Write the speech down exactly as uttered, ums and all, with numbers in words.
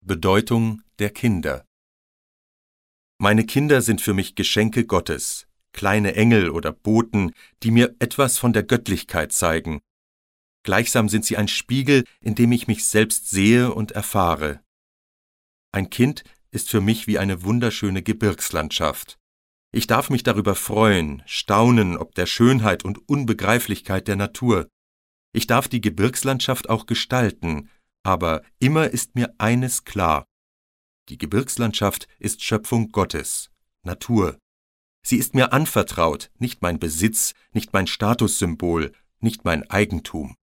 Bedeutung der Kinder. Meine Kinder sind für mich Geschenke Gottes, kleine Engel oder Boten, die mir etwas von der Göttlichkeit zeigen. Gleichsam sind sie ein Spiegel, in dem ich mich selbst sehe und erfahre. Ein Kind ist für mich wie eine wunderschöne Gebirgslandschaft. Ich darf mich darüber freuen, staunen ob der Schönheit und Unbegreiflichkeit der Natur. Ich darf die Gebirgslandschaft auch gestalten, aber immer ist mir eines klar: Die Gebirgslandschaft ist Schöpfung Gottes, Natur. Sie ist mir anvertraut, nicht mein Besitz, nicht mein Statussymbol, nicht mein Eigentum.